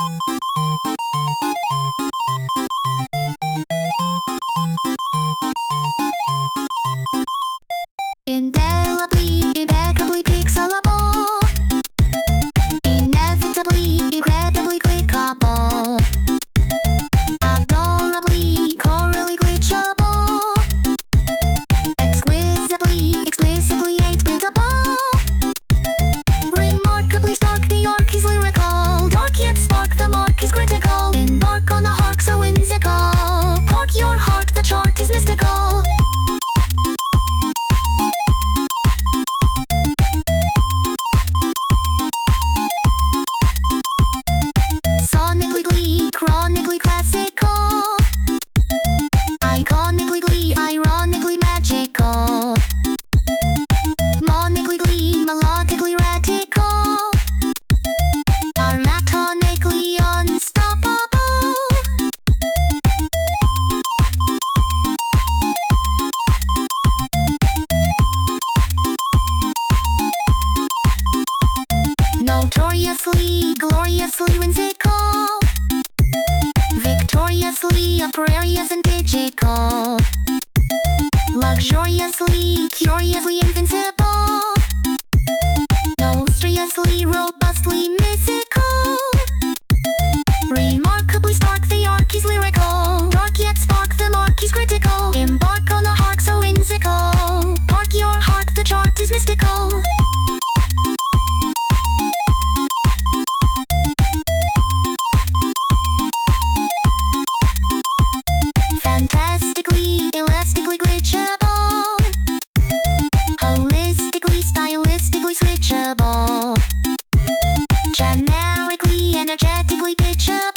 Indelibly, impeccably pixelable, inevitably, incredibly clickable, adorably, corally glitchable, exquisitely, explicitly 8-bitable, remarkably stark, the arc is lyrical, dark yet spark, the mark is critical, embark on a hark so whimsical, park your heart, the chart is mystical. Sonically, chronically classical, iconically glee, ironically magical, monically, melodically radical, armatonically unstoppable. Notoriously, gloriously whimsical, victoriously uproarious and digital, luxuriously, curiously invincible, nostriously, robustly mystical, remarkably stark, the arc is lyrical, dark yet spark, the mark is critical, embark on a hark so whimsical, park your heart, the chart is mystical. Fantastically, elastically glitchable, holistically, stylistically switchable, generically, energetically pitchable.